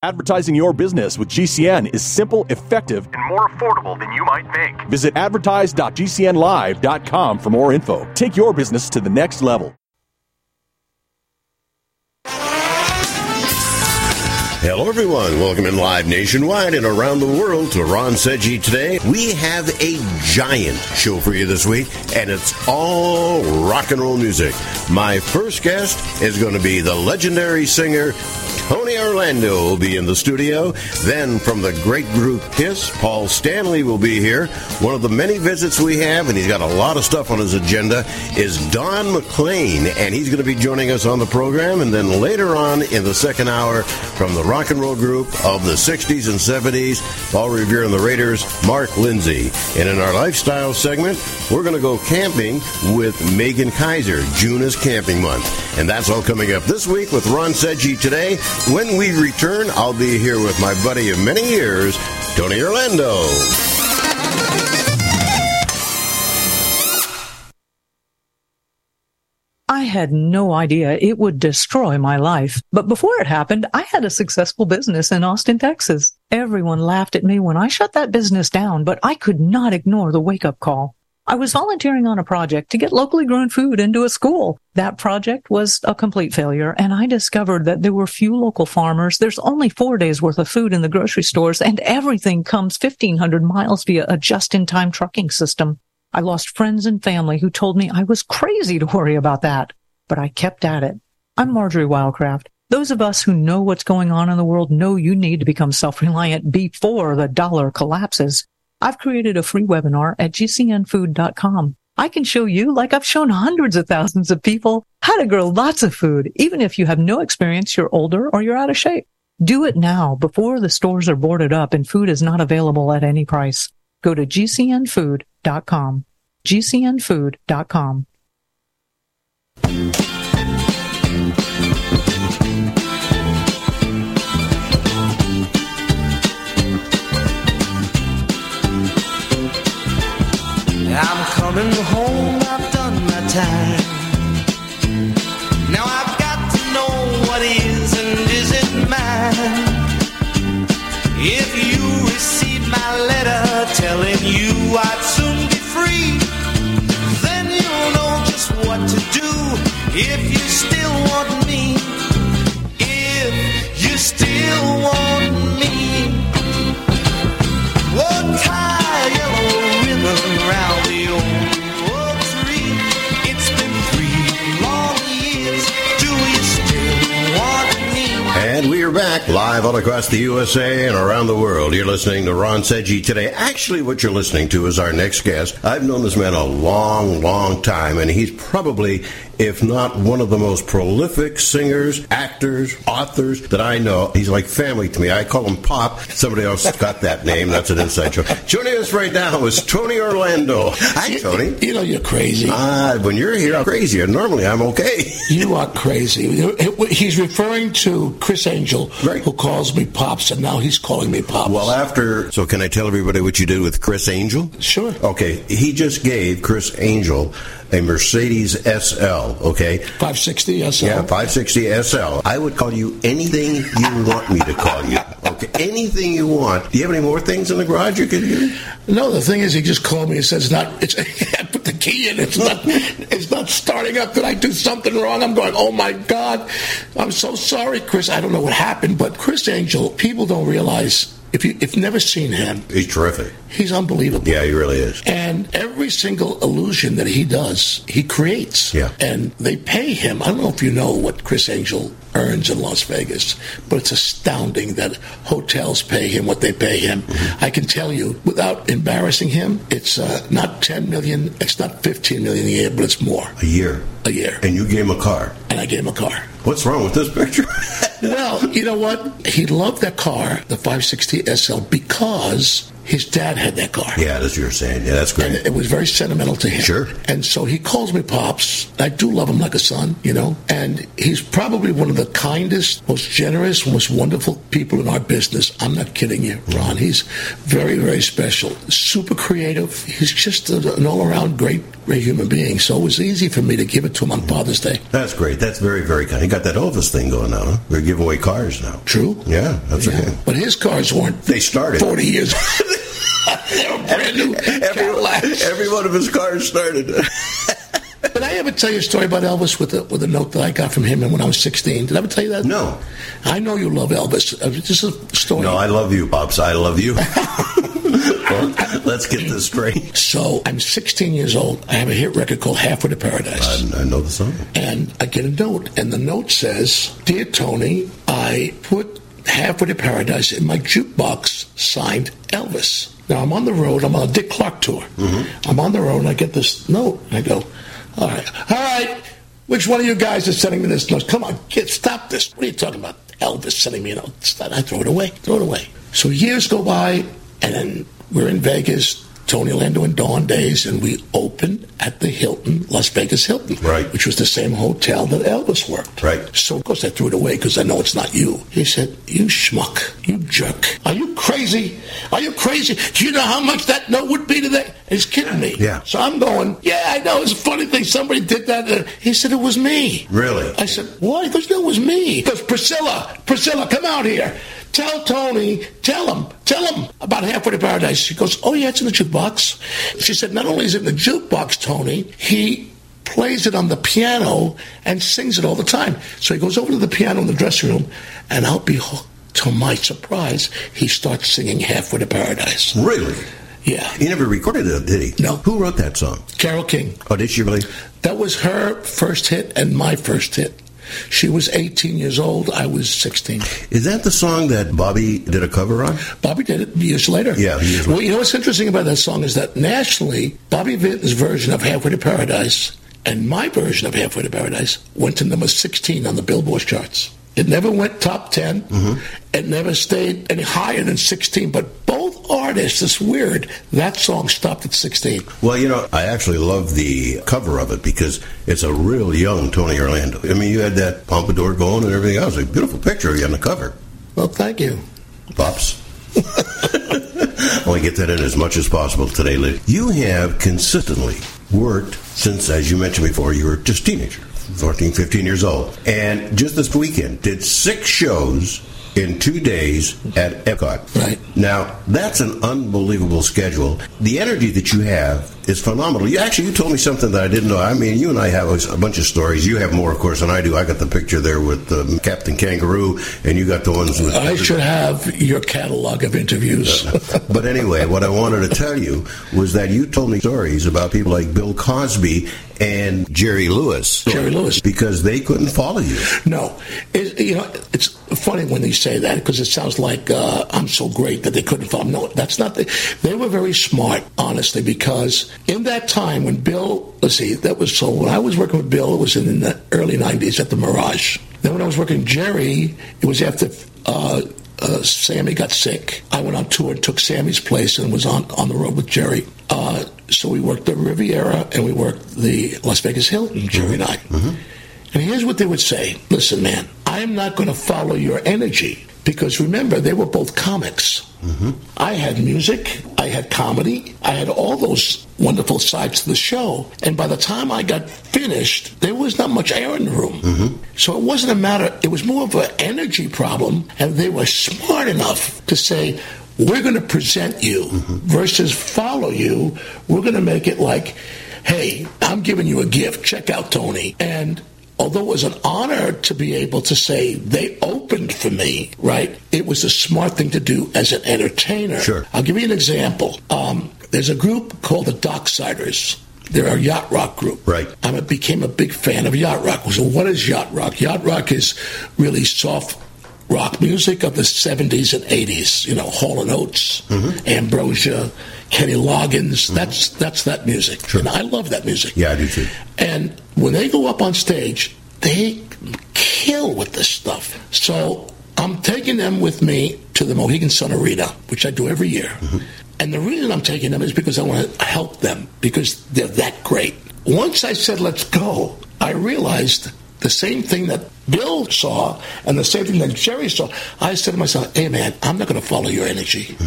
Advertising your business with GCN is simple, effective, and more affordable than you might think. Visit advertise.gcnlive.com for more info. Take your business to the next level. Hello, everyone. Welcome in live nationwide and around the world to Ron Seggi Today. We have a giant show for you this week, and it's all rock and roll music. My first guest is going to be the legendary singer Tony Orlando will be in the studio. Then from the great group Kiss, Paul Stanley will be here. One of the many visits we have, and he's got a lot of stuff on his agenda, is Don McLean, and he's going to be joining us on the program. And then later on in the second hour, from the rock and roll group of the 60s and 70s, Paul Revere and the Raiders, Mark Lindsay. And in our lifestyle segment, we're going to go camping with Megan Kaiser. June is camping month. And that's all coming up this week with Ron Seggi Today. When we return, I'll be here with my buddy of many years, Tony Orlando. I had no idea it would destroy my life. But before it happened, I had a successful business in Austin, Texas. Everyone laughed at me when I shut that business down, but I could not ignore the wake-up call. I was volunteering on a project to get locally grown food into a school. That project was a complete failure, and I discovered that there were few local farmers. There's only 4 days worth of food in the grocery stores, and everything comes 1,500 miles via a just-in-time trucking system. I lost friends and family who told me I was crazy to worry about that, but I kept at it. I'm Marjorie Wildcraft. Those of us who know what's going on in the world know you need to become self-reliant before the dollar collapses. I've created a free webinar at gcnfood.com. I can show you, like I've shown hundreds of thousands of people, how to grow lots of food, even if you have no experience, you're older, or you're out of shape. Do it now before the stores are boarded up and food is not available at any price. Go to gcnfood.com. gcnfood.com. I'm coming home, I've done my time. Now I've got to know what is and isn't mine. If you receive my letter telling you I'd soon be free, then you'll know just what to do if you still want me. If you still want me. Whoa, tie a yellow ribbon around the old oak tree. It's been 3 long years. Do you still want me? And we are back live all across the USA and around the world. You're listening to Ron Seggi Today. Actually, what you're listening to is our next guest. I've known this man a long, long time, and he's probably, if not one of the most prolific singers, actors, authors that I know. He's like family to me. I call him Pop. Somebody else got that name. That's an inside joke. Joining us right now is Tony Orlando. Hi, Tony. You know you're crazy. When you're here, I'm crazy. And normally, I'm okay. You are crazy. He's referring to Chris Angel, right, who calls me Pops, and now he's calling me Pops. Well, so can I tell everybody what you did with Chris Angel? Sure. Okay. He just gave Chris Angel a Mercedes SL, okay? 560 SL. Yeah, 560 SL. I would call you anything you want me to call you, okay? Anything you want. Do you have any more things in the garage you can do? No, the thing is, he just called me and says, I put the key in, it's not starting up. Did I do something wrong? I'm going, oh my God, I'm so sorry, Chris. I don't know what happened, but Chris Angel, people don't realize, if you've never seen him, he's terrific. He's unbelievable. Yeah, he really is. And every single illusion that he does, he creates. Yeah. And they pay him. I don't know if you know what Chris Angel earns in Las Vegas, but it's astounding that hotels pay him what they pay him. Mm-hmm. I can tell you, without embarrassing him, it's not $10 million, it's not $15 million a year, but it's more. A year? A year. And you gave him a car? And I gave him a car. What's wrong with this picture? Well, you know what? He loved that car, the 560 SL, because his dad had that car. Yeah, that's what you're saying. Yeah, that's great. And it was very sentimental to him. Sure. And so he calls me Pops. I do love him like a son, you know. And he's probably one of the kindest, most generous, most wonderful people in our business. I'm not kidding you, Ron. He's very, very special. Super creative. He's just an all-around great human being. So it was easy for me to give it to him on Father's Day. That's great. That's very, very kind. He got that Elvis thing going now, huh? They're giving away cars now. True. Yeah, that's okay. But his cars weren't. They started 40 years. They were brand new Cadillacs. Every one of his cars started. Did I ever tell you a story about Elvis with a note that I got from him when I was 16? Did I ever tell you that? No. I know you love Elvis. Just a story. No, I love you, Pops. I love you. Well, let's get this straight. So I'm 16 years old. I have a hit record called Halfway to Paradise. I know the song. And I get a note, and the note says, Dear Tony, I put Halfway to Paradise in my jukebox, signed Elvis. Now, I'm on the road. I'm on a Dick Clark tour. Mm-hmm. I'm on the road, and I get this note, and I go, all right, which one of you guys is sending me this note? Come on, kid, stop this. What are you talking about? Elvis sending me a note. I throw it away. So years go by, and then we're in Vegas, Tony Lando and Dawn days, and we opened at the Hilton, Las Vegas Hilton, right, which was the same hotel that Elvis worked. Right. So, of course, I threw it away because I know it's not you. He said, you schmuck, you jerk. Are you crazy? Do you know how much that note would be today? He's kidding me. Yeah. So I'm going, yeah, I know. It's a funny thing. Somebody did that. He said, it was me. Really? I said, what? He goes, no, it was me. He goes, Priscilla, come out here. Tell Tony, tell him about Halfway to Paradise. She goes, oh, yeah, it's in the jukebox. She said, not only is it in the jukebox, Tony, he plays it on the piano and sings it all the time. So he goes over to the piano in the dressing room, and I'll be hooked. To my surprise, he starts singing Halfway to Paradise. Really? Yeah. He never recorded it, did he? No. Who wrote that song? Carole King. Oh, did she really? That was her first hit and my first hit. She was 18 years old. I was 16. Is that the song that Bobby did a cover on? Bobby did it years later. Yeah, years later. Well, you know what's interesting about that song is that nationally, Bobby Vinton's version of Halfway to Paradise and my version of Halfway to Paradise went to number 16 on the Billboard charts. It never went top 10. Mm-hmm. It never stayed any higher than 16. But both artists, it's weird, that song stopped at 16. Well, you know, I actually love the cover of it because it's a real young Tony Orlando. I mean, you had that pompadour going and everything else. A beautiful picture of you on the cover. Well, thank you. Pops. I want to get that in as much as possible today, Liz. You have consistently worked since, as you mentioned before, you were just a teenager. 14, 15 years old. And just this weekend, did 6 shows in 2 days at Epcot. Right. Now, that's an unbelievable schedule. The energy that you have is phenomenal. You told me something that I didn't know. I mean, you and I have a bunch of stories. You have more, of course, than I do. I got the picture there with Captain Kangaroo, and you got the ones with... I should have your catalog of interviews. But anyway, what I wanted to tell you was that you told me stories about people like Bill Cosby and Jerry Lewis. Because they couldn't follow you. No. It's funny when they say that because it sounds like I'm so great that they couldn't follow. No, that's not. They were very smart, honestly, because in that time when Bill, when I was working with Bill, it was in the early 90s at the Mirage. Then when I was working with Jerry, it was after Sammy got sick. I went on tour and took Sammy's place and was on the road with Jerry. So we worked the Riviera and we worked the Las Vegas Hilton, Jerry and I. Mm-hmm. And here's what they would say. Listen, man, I'm not going to follow your energy. Because remember, they were both comics. Mm-hmm. I had music, I had comedy, I had all those wonderful sides to the show. And by the time I got finished, there was not much air in the room. Mm-hmm. So it wasn't a matter, it was more of an energy problem. And they were smart enough to say, we're going to present you versus follow you. We're going to make it like, hey, I'm giving you a gift. Check out Tony. And although it was an honor to be able to say they opened for me, right, it was a smart thing to do as an entertainer. Sure. I'll give you an example. There's a group called the Docksiders. They're a yacht rock group. Right. I became a big fan of yacht rock. So what is yacht rock? Yacht rock is really soft rock music of the 70s and 80s. Hall & Oates, Ambrosia, Kenny Loggins. That's that music. Sure. And I love that music. Yeah, I do too. And when they go up on stage, they kill with this stuff. So I'm taking them with me to the Mohegan Sun Arena, which I do every year. Mm-hmm. And the reason I'm taking them is because I want to help them, because they're that great. Once I said, let's go, I realized the same thing that Bill saw and the same thing that Jerry saw. I said to myself, hey, man, I'm not going to follow your energy.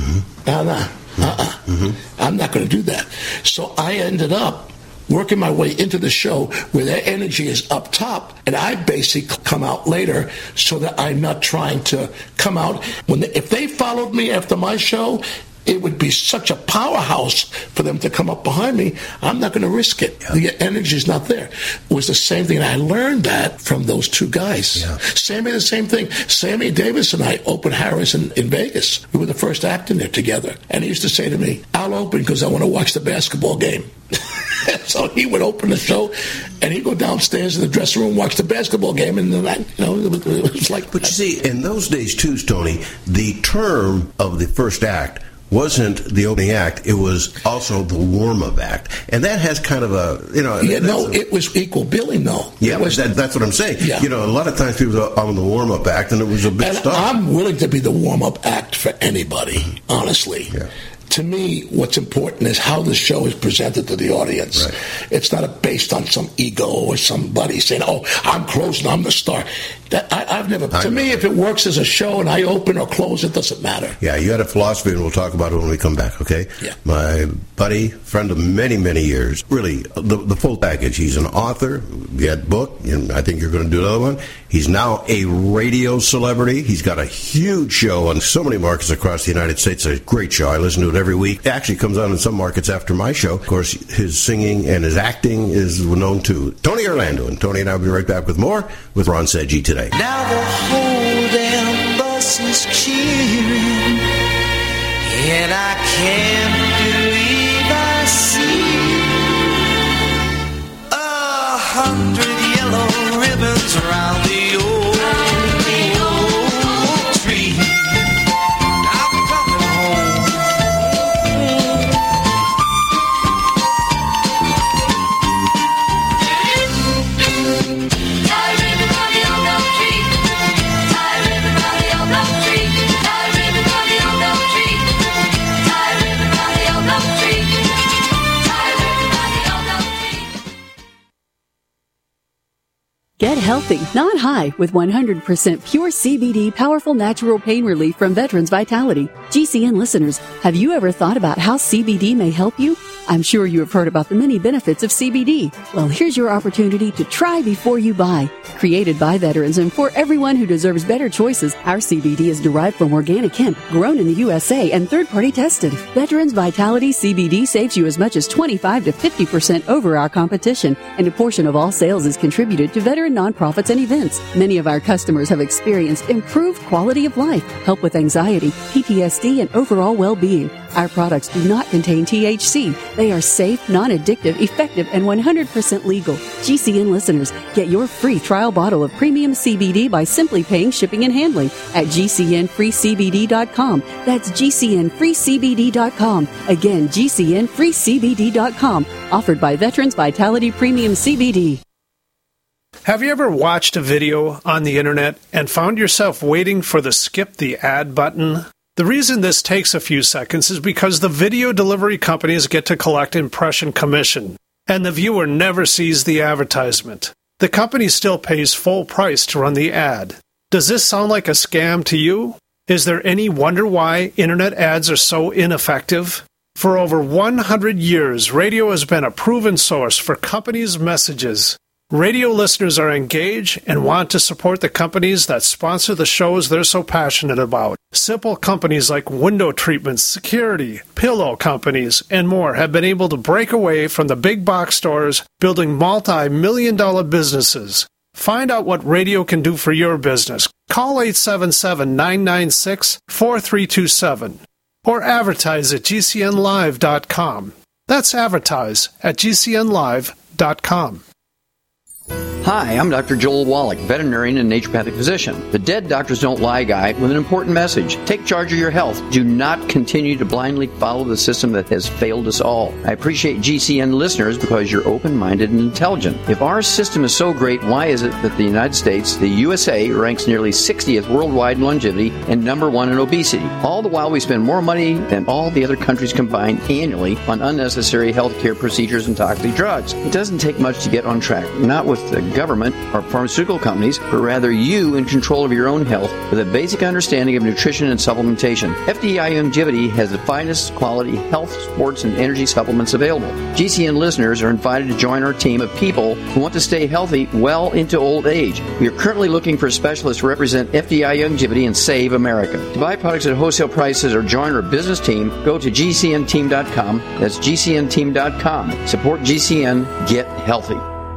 I'm not going to do that. So I ended up working my way into the show where their energy is up top, and I basically come out later so that I'm not trying to come out. If they followed me after my show, it would be such a powerhouse for them to come up behind me. I'm not going to risk it. Yeah. The energy is not there. It was the same thing. And I learned that from those two guys. Yeah. Sammy, the same thing. Sammy Davis and I opened Harris in Vegas. We were the first act in there together. And he used to say to me, I'll open because I want to watch the basketball game. So he would open the show, and he'd go downstairs in the dressing room, watch the basketball game, and then it was like. But you see, in those days too, Tony, the term of the first act wasn't the opening act; it was also the warm-up act, and that has kind of a it was equal billing, though. Yeah, that's what I'm saying. Yeah. A lot of times people are on the warm-up act, and it was a big stuff. I'm willing to be the warm-up act for anybody, honestly. Yeah. To me, what's important is how the show is presented to the audience. Right. It's not based on some ego or somebody saying, "Oh, I'm closing, I'm the star." To me, if it works as a show and I open or close, it doesn't matter. Yeah, you had a philosophy, and we'll talk about it when we come back, okay? Yeah. My buddy, friend of many, many years, really, the full package. He's an author, he had a book, and I think you're going to do another one. He's now a radio celebrity. He's got a huge show on so many markets across the United States. It's a great show. I listen to it every week. It actually comes on in some markets after my show. Of course, his singing and his acting is known too. Tony Orlando. And Tony and I will be right back with more with Ron Sedgwick today. Now the whole damn bus is cheering, and I can't believe I see 100 yellow ribbons around the old tree. I'm coming home. Get healthy, not high, with 100% pure CBD powerful natural pain relief from Veterans Vitality. GCN listeners, have you ever thought about how CBD may help you? I'm sure you have heard about the many benefits of CBD. Well, here's your opportunity to try before you buy. Created by veterans and for everyone who deserves better choices, our CBD is derived from organic hemp, grown in the USA and third-party tested. Veterans Vitality CBD saves you as much as 25 to 50% over our competition, and a portion of all sales is contributed to veteran nonprofits and events. Many of our customers have experienced improved quality of life, help with anxiety, PTSD, and overall well-being. Our products do not contain THC. They are safe, non-addictive, effective, and 100% legal. GCN listeners, get your free trial bottle of premium CBD by simply paying shipping and handling at GCNFreeCBD.com. That's GCNFreeCBD.com. Again, GCNFreeCBD.com. Offered by Veterans Vitality Premium CBD. Have you ever watched a video on the internet and found yourself waiting for the skip the ad button? The reason this takes a few seconds is because the video delivery companies get to collect impression commission, and the viewer never sees the advertisement. The company still pays full price to run the ad. Does this sound like a scam to you? Is there any wonder why internet ads are so ineffective? For over 100 years, radio has been a proven source for companies' messages. Radio listeners are engaged and want to support the companies that sponsor the shows they're so passionate about. Simple companies like window treatments, security, pillow companies, and more have been able to break away from the big box stores, building multi-million-dollar businesses. Find out what radio can do for your business. Call 877-996-4327 or advertise at GCNlive.com. That's advertise at GCNlive.com. Hi, I'm Dr. Joel Wallach, veterinarian and naturopathic physician. The Dead Doctors Don't Lie guy with an important message. Take charge of your health. Do not continue to blindly follow the system that has failed us all. I appreciate GCN listeners because you're open-minded and intelligent. If our system is so great, why is it that the United States, the USA, ranks nearly 60th worldwide in longevity and number 1 in obesity? All the while we spend more money than all the other countries combined annually on unnecessary healthcare procedures and toxic drugs. It doesn't take much to get on track. Not with the government or pharmaceutical companies, but rather you in control of your own health with a basic understanding of nutrition and supplementation. FDI Longevity has the finest quality health, sports, and energy supplements available. GCN listeners are invited to join our team of people who want to stay healthy well into old age. We are currently looking for specialists to represent FDI Longevity and save America. To buy products at wholesale prices or join our business team, go to GCNteam.com. That's GCNteam.com. Support GCN. Get healthy.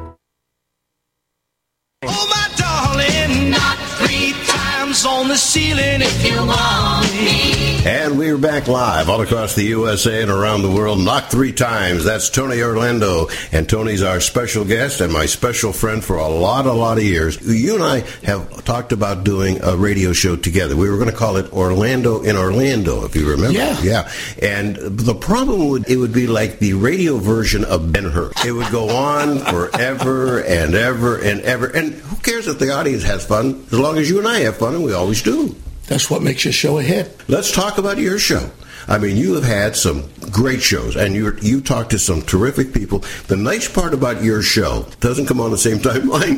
Oh, my darling, knock 3 times on the ceiling if you want me. And we're back live all across the USA and around the world. Knock 3 times. That's Tony Orlando. And Tony's our special guest and my special friend for a lot of years. You and I have talked about doing a radio show together. We were going to call it Orlando in Orlando, if you remember. Yeah. And the problem would be like the radio version of Ben-Hur. It would go on forever and ever and ever. And who cares if the audience has fun, as long as you and I have fun, and we always do. That's what makes your show a hit. Let's talk about your show. I mean, you have had some great shows, and you talk to some terrific people. The nice part about your show doesn't come on the same time mine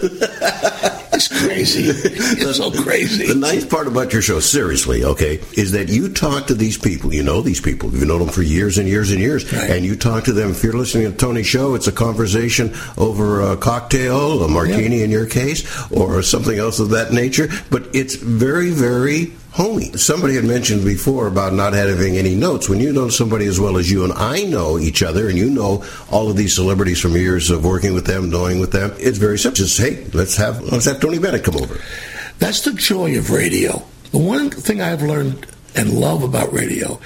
does. It's crazy. It's so crazy. The nice part about your show, seriously, okay, is that you talk to these people. You know these people. You've known them for years and years and years. Right. And you talk to them. If you're listening to Tony's show, it's a conversation over a cocktail, a martini in your case, or something else of that nature. But it's very, very homey. Somebody had mentioned before about not having any notes. When you know somebody as well as you and I know each other, and you know all of these celebrities from years of working with them, knowing with them, it's very simple. Just, hey, let's have Tony Bennett come over. That's the joy of radio. The one thing I've learned and love about radio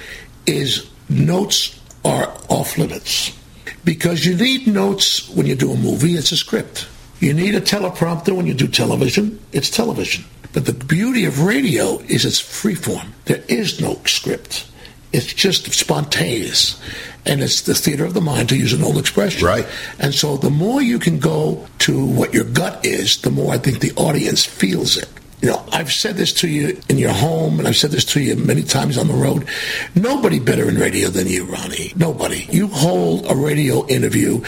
is notes are off limits. Because you need notes when you do a movie, it's a script. You need a teleprompter when you do television, it's television. But the beauty of radio is it's freeform. There is no script. It's just spontaneous. And it's the theater of the mind, to use an old expression. Right. And so the more you can go to what your gut is, the more I think the audience feels it. You know, I've said this to you in your home, and I've said this to you many times on the road. Nobody better in radio than you, Ronnie. Nobody. You hold a radio interview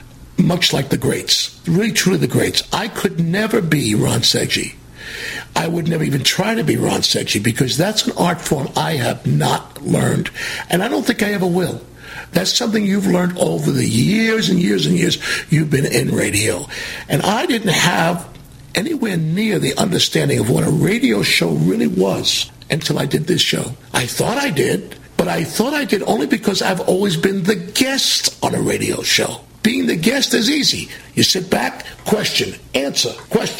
much like the greats. Really, truly the greats. I could never be Ron Seggi. I would never even try to be Ron Seggi, because that's an art form I have not learned, and I don't think I ever will. That's something you've learned over the years and years and years you've been in radio. And I didn't have anywhere near the understanding of what a radio show really was until I did this show. I thought I did, but I thought I did only because I've always been the guest on a radio show. Being the guest is easy. You sit back, question, answer.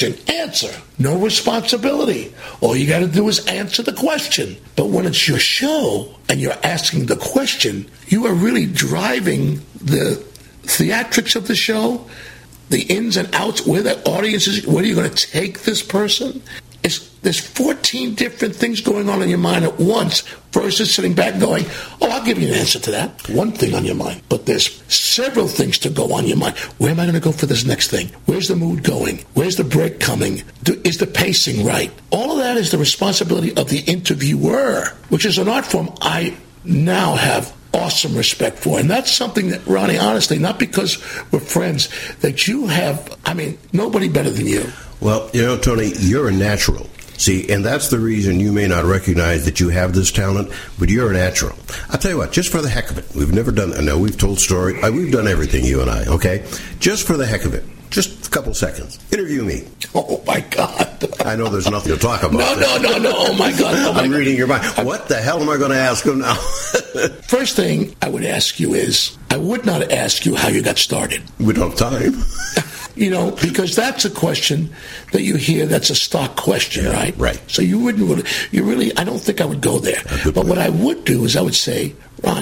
No responsibility. All you got to do is answer the question. But when it's your show and you're asking the question, you are really driving the theatrics of the show, the ins and outs, where the audience is, where are you going to take this person? There's 14 different things going on in your mind at once versus sitting back going, I'll give you an answer to that. One thing on your mind. But there's several things to go on your mind. Where am I going to go for this next thing? Where's the mood going? Where's the break coming? Is the pacing right? All of that is the responsibility of the interviewer, which is an art form I now have awesome respect for. And that's something that, Ronnie, honestly, not because we're friends, that you have, nobody better than you. Well, Tony, you're a natural. See, and that's the reason you may not recognize that you have this talent, but you're a natural. I'll tell you what, just for the heck of it, we've never done, I know we've told story, we've done everything, you and I, okay? Just for the heck of it, just a couple seconds, interview me. Oh, my God. I know there's nothing to talk about. No, oh, my God. I'm reading your mind. What the hell am I going to ask him now? First thing I would ask you is, I would not ask you how you got started. We don't have time. Because that's a question that you hear, that's a stock question, right? Right. So I don't think I would go there. But what I would do is I would say, Ron,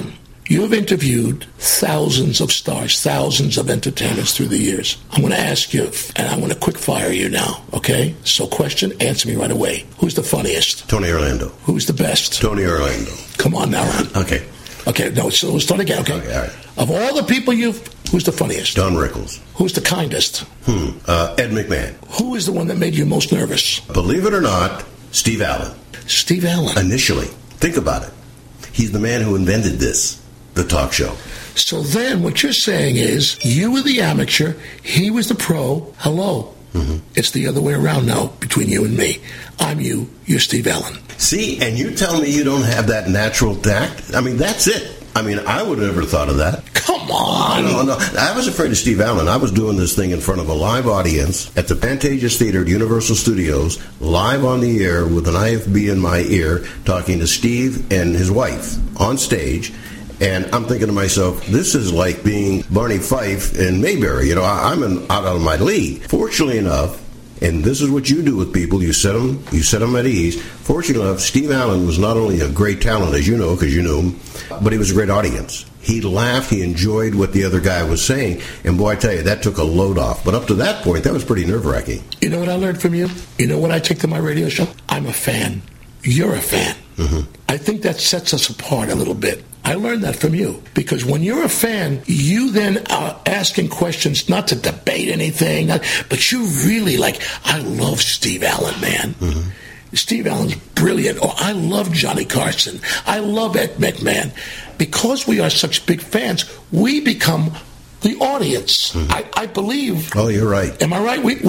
You have interviewed thousands of stars, thousands of entertainers through the years. I'm going to ask you, and I'm going to quick fire you now, okay? So question, answer me right away. Who's the funniest? Tony Orlando. Who's the best? Tony Orlando. Come on now, Ron. Okay. Okay, no, so we'll start again, okay? Okay, all right. Of all the people who's the funniest? Don Rickles. Who's the kindest? Ed McMahon. Who is the one that made you most nervous? Believe it or not, Steve Allen. Steve Allen. Initially. Think about it. He's the man who invented this, the talk show. So then what you're saying is you were the amateur, he was the pro. Hello. It's the other way around now between you and me. I'm you, you're Steve Allen. See, and you tell me you don't have that natural tact? I mean, that's it. I mean, I would have never thought of that. Come on. No. I was afraid of Steve Allen. I was doing this thing in front of a live audience at the Pantages Theater at Universal Studios, live on the air with an IFB in my ear, talking to Steve and his wife on stage. And I'm thinking to myself, this is like being Barney Fife in Mayberry. You know, I'm out of my league. Fortunately enough, and this is what you do with people, you set them at ease. Fortunately enough, Steve Allen was not only a great talent, as you know, because you knew him, but he was a great audience. He laughed, he enjoyed what the other guy was saying, and boy, I tell you, that took a load off. But up to that point, that was pretty nerve-wracking. You know what I learned from you? You know what I take to my radio show? I'm a fan. You're a fan. I think that sets us apart a little bit. I learned that from you, because when you're a fan, you then are asking questions not to debate anything, but you really I love Steve Allen, man. Steve Allen's brilliant. Oh, I love Johnny Carson. I love Ed McMahon. Because we are such big fans, we become the audience. I believe. Oh, you're right. Am I right? We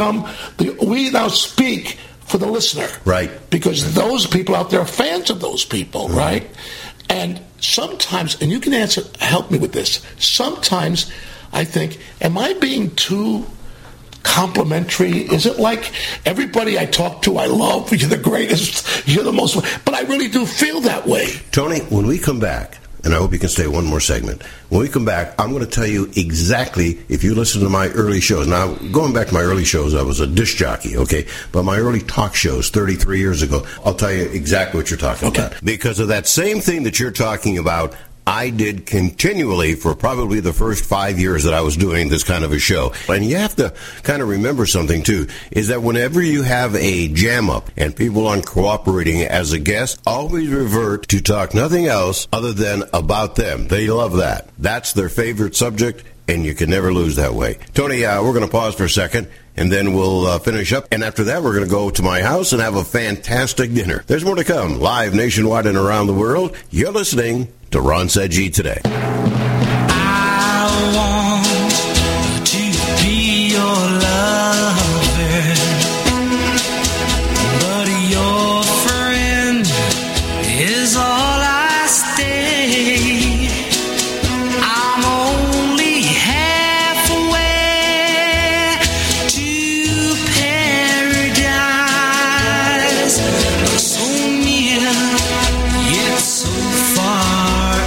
now speak for the listener. Right. Because those people out there are fans of those people, right? And sometimes, and you can help me with this, sometimes I think, am I being too complimentary? Is it like everybody I talk to, I love, you're the greatest, you're the most, but I really do feel that way. Tony, when we come back, and I hope you can stay one more segment. When we come back, I'm going to tell you exactly, if you listen to my early shows. Now, going back to my early shows, I was a disc jockey, okay? But my early talk shows 33 years ago, I'll tell you exactly what you're talking about. Because of that same thing that you're talking about, I did continually for probably the first 5 years that I was doing this kind of a show. And you have to kind of remember something, too, is that whenever you have a jam-up and people aren't cooperating as a guest, always revert to talk nothing else other than about them. They love that. That's their favorite subject, and you can never lose that way. Tony, we're going to pause for a second, and then we'll finish up. And after that, we're going to go to my house and have a fantastic dinner. There's more to come, live nationwide and around the world. You're listening to Ron Sedgwick Today. I want to be your lover, but your friend is all I stay. I'm only halfway to paradise, so near yet so far.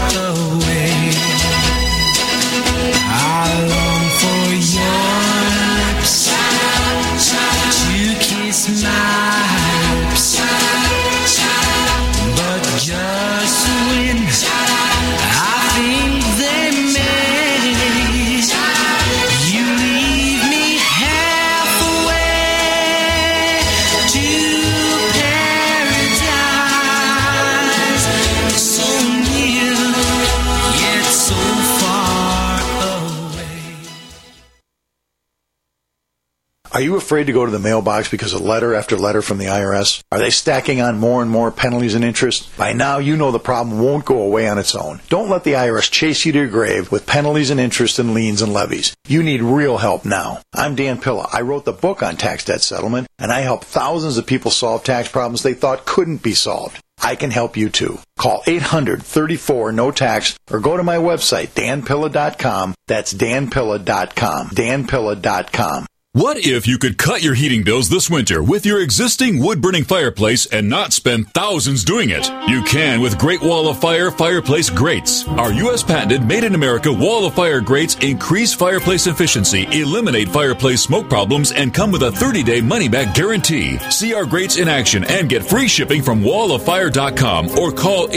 Are you afraid to go to the mailbox because of letter after letter from the IRS? Are they stacking on more and more penalties and interest? By now, you know the problem won't go away on its own. Don't let the IRS chase you to your grave with penalties and interest and liens and levies. You need real help now. I'm Dan Pilla. I wrote the book on tax debt settlement, and I help thousands of people solve tax problems they thought couldn't be solved. I can help you too. Call 800-34-NO-TAX or go to my website, danpilla.com. That's danpilla.com. danpilla.com. What if you could cut your heating bills this winter with your existing wood-burning fireplace and not spend thousands doing it? You can with Great Wall of Fire fireplace grates. Our U.S. patented made-in-America Wall of Fire grates increase fireplace efficiency, eliminate fireplace smoke problems, and come with a 30-day money-back guarantee. See our grates in action and get free shipping from walloffire.com or call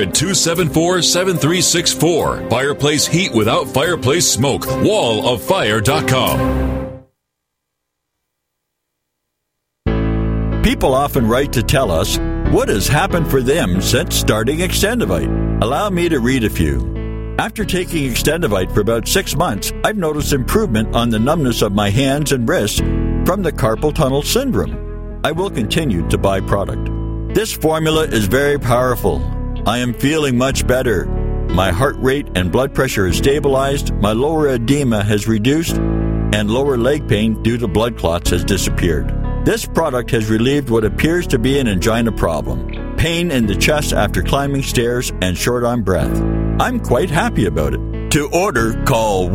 800-274-7364. Fireplace heat without fireplace smoke. walloffire.com. People often write to tell us what has happened for them since starting Extendivite. Allow me to read a few. After taking Extendivite for about 6 months, I've noticed improvement on the numbness of my hands and wrists from the carpal tunnel syndrome. I will continue to buy product. This formula is very powerful. I am feeling much better. My heart rate and blood pressure is stabilized, my lower edema has reduced, and lower leg pain due to blood clots has disappeared. This product has relieved what appears to be an angina problem, pain in the chest after climbing stairs, and short on breath. I'm quite happy about it. To order, call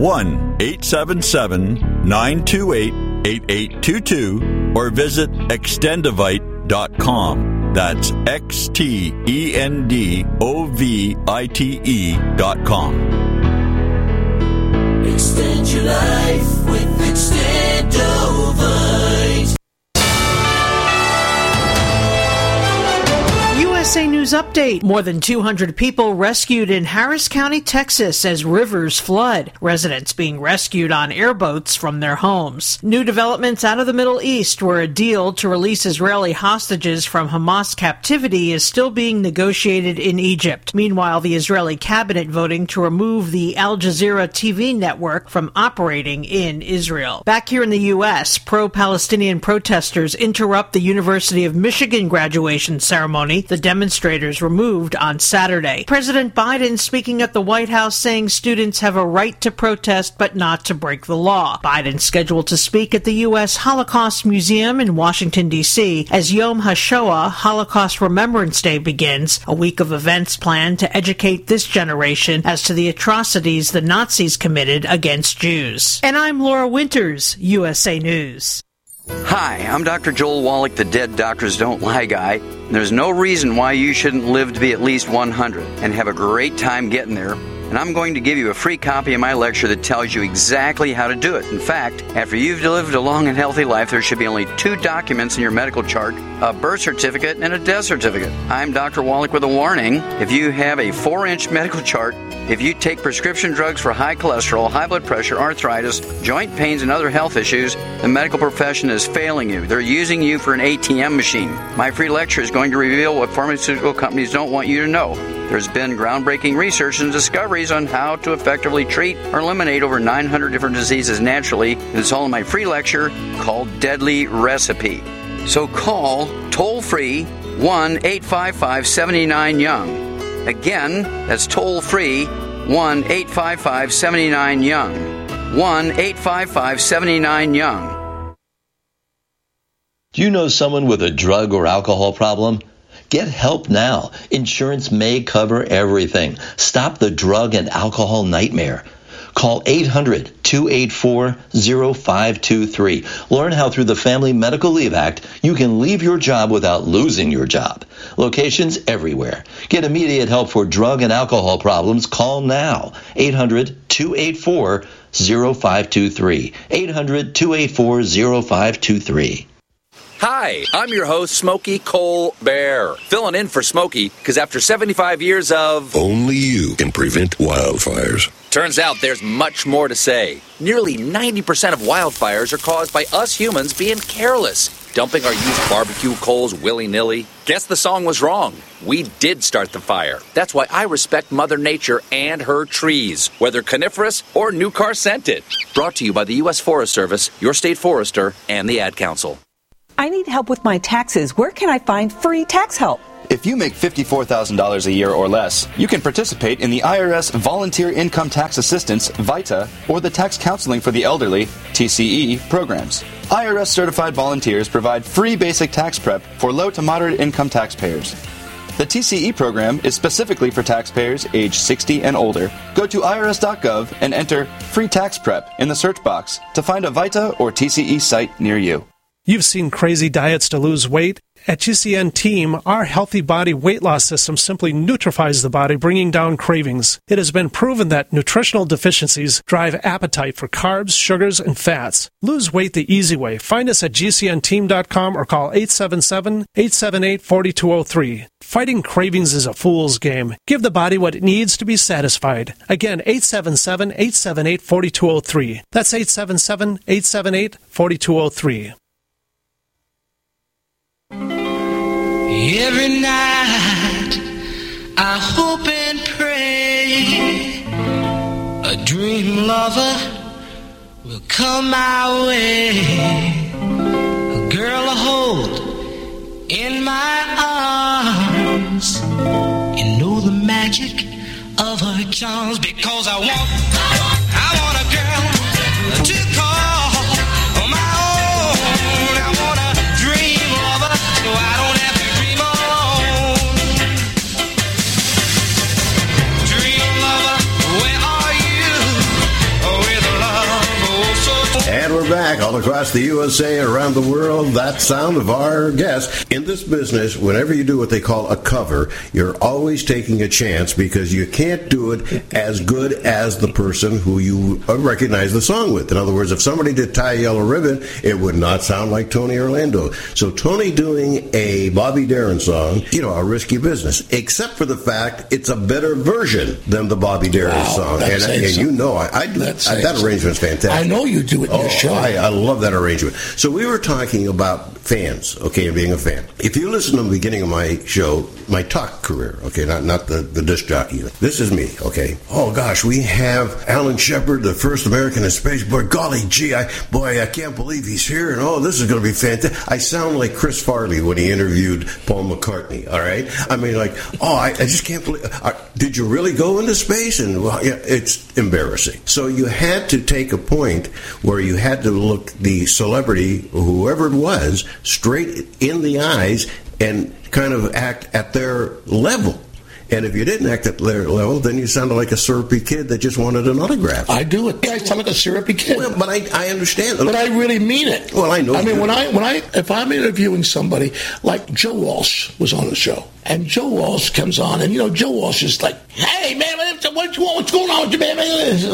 1-877-928-8822 or visit extendivite.com. That's XTENDOVITE.com. Extend your life with Extendovite. USA News Update. More than 200 people rescued in Harris County, Texas as rivers flood. Residents being rescued on airboats from their homes. New developments out of the Middle East, where a deal to release Israeli hostages from Hamas captivity is still being negotiated in Egypt. Meanwhile, the Israeli cabinet voting to remove the Al Jazeera TV network from operating in Israel. Back here in the U.S., pro-Palestinian protesters interrupt the University of Michigan graduation ceremony. The demonstrators removed on Saturday. President Biden speaking at the White House saying students have a right to protest but not to break the law. Biden scheduled to speak at the U.S. Holocaust Museum in Washington, D.C. as Yom HaShoah, Holocaust Remembrance Day, begins, a week of events planned to educate this generation as to the atrocities the Nazis committed against Jews. And I'm Laura Winters, USA News. Hi, I'm Dr. Joel Wallach, the Dead Doctors Don't Lie guy. There's no reason why you shouldn't live to be at least 100 and have a great time getting there. And I'm going to give you a free copy of my lecture that tells you exactly how to do it. In fact, after you've lived a long and healthy life, there should be only 2 documents in your medical chart, a birth certificate and a death certificate. I'm Dr. Wallach with a warning. If you have a 4-inch medical chart, if you take prescription drugs for high cholesterol, high blood pressure, arthritis, joint pains, and other health issues, the medical profession is failing you. They're using you for an ATM machine. My free lecture is going to reveal what pharmaceutical companies don't want you to know. There's been groundbreaking research and discoveries on how to effectively treat or eliminate over 900 different diseases naturally. It's all in my free lecture called Deadly Recipe. So call toll-free 1-855-79-YOUNG. Again, that's toll-free 1-855-79-YOUNG. 1-855-79-YOUNG. Do you know someone with a drug or alcohol problem? Get help now. Insurance may cover everything. Stop the drug and alcohol nightmare. Call 800-284-0523. Learn how through the Family Medical Leave Act you can leave your job without losing your job. Locations everywhere. Get immediate help for drug and alcohol problems. Call now. 800-284-0523. 800-284-0523. Hi, I'm your host, Smokey Cole Bear, filling in for Smokey because after 75 years of... Only you can prevent wildfires. Turns out there's much more to say. Nearly 90% of wildfires are caused by us humans being careless, dumping our used barbecue coals willy-nilly. Guess the song was wrong. We did start the fire. That's why I respect Mother Nature and her trees, whether coniferous or new car scented. Brought to you by the U.S. Forest Service, your state forester, and the Ad Council. I need help with my taxes. Where can I find free tax help? If you make $54,000 a year or less, you can participate in the IRS Volunteer Income Tax Assistance, VITA, or the Tax Counseling for the Elderly, TCE, programs. IRS certified volunteers provide free basic tax prep for low to moderate income taxpayers. The TCE program is specifically for taxpayers age 60 and older. Go to irs.gov and enter Free Tax Prep in the search box to find a VITA or TCE site near you. You've seen crazy diets to lose weight. At GCN Team, our healthy body weight loss system simply neutralizes the body, bringing down cravings. It has been proven that nutritional deficiencies drive appetite for carbs, sugars, and fats. Lose weight the easy way. Find us at GCNteam.com or call 877-878-4203. Fighting cravings is a fool's game. Give the body what it needs to be satisfied. Again, 877-878-4203. That's 877-878-4203. Every night I hope and pray a dream lover will come my way, a girl to hold in my arms and know the magic of her charms, because I want a girl to call my own. I want a dream lover so I don't have to dream alone. Dream lover, where are you? With love, oh so. And we're back all across the USA and around the world. That sound of our guest. In this business, whenever you do what they call a cover, you're always taking a chance, because you can't do it as good as the person who you recognize the song with. In other words, if somebody did Tie a Yellow Ribbon, it would not sound like Tony Orlando. So Tony doing a Bobby Darin song, a risky business, except for the fact it's a better version than the Bobby Darin song. And that arrangement's fantastic. I know you do it in your show. I love that arrangement. So we were talking about fans, okay, and being a fan. If you listen to the beginning of my show, my talk career, okay, not the disc jockey. This is me, okay. Oh gosh, we have Alan Shepard, the first American in space. Boy, golly gee, I can't believe he's here, and this is going to be fantastic. I sound like Chris Farley when he interviewed Paul McCartney. All right, I mean, I just can't believe. Did you really go into space? And it's embarrassing. So you had to take a point where you had to look the celebrity, whoever it was, straight in the eyes and kind of act at their level. And if you didn't act at their level, then you sounded like a syrupy kid that just wanted an autograph. I do it. I sound like a syrupy kid. Well, but I understand. But I really mean it. Well, I know. I mean, if I'm interviewing somebody, like Joe Walsh was on the show, and Joe Walsh comes on, and Joe Walsh is like, "Hey man, what you want? What's going on with you, man?"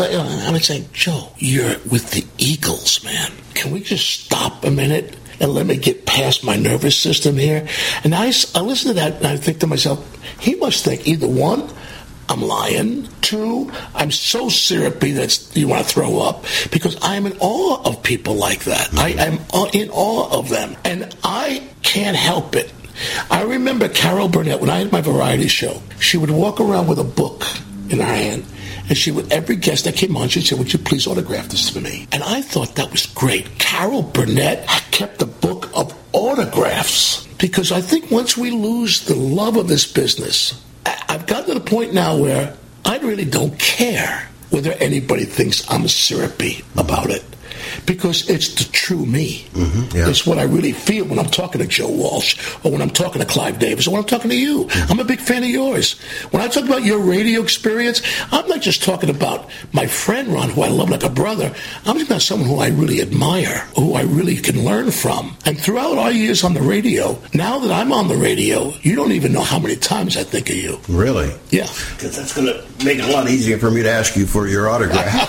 I would say, "Joe, you're with the Eagles, man. Can we just stop a minute and let me get past my nervous system here?" And I listen to that, and I think to myself, he must think either one, I'm lying, two, I'm so syrupy that you want to throw up, because I'm in awe of people like that. I am in awe of them, and I can't help it. I remember Carol Burnett, when I had my variety show, she would walk around with a book in her hand, and she would, every guest that came on, she'd say, "Would you please autograph this for me?" And I thought that was great. Carol Burnett kept a book of autographs, because I think once we lose the love of this business, I've gotten to the point now where I really don't care whether anybody thinks I'm syrupy about it, because it's the true me. Mm-hmm, yeah. It's what I really feel when I'm talking to Joe Walsh, or when I'm talking to Clive Davis, or when I'm talking to you. Mm-hmm. I'm a big fan of yours. When I talk about your radio experience, I'm not just talking about my friend Ron, who I love like a brother. I'm talking about someone who I really admire, who I really can learn from. And throughout our years on the radio, now that I'm on the radio, you don't even know how many times I think of you. Really? Yeah. Because that's going to make it a lot easier for me to ask you for your autograph.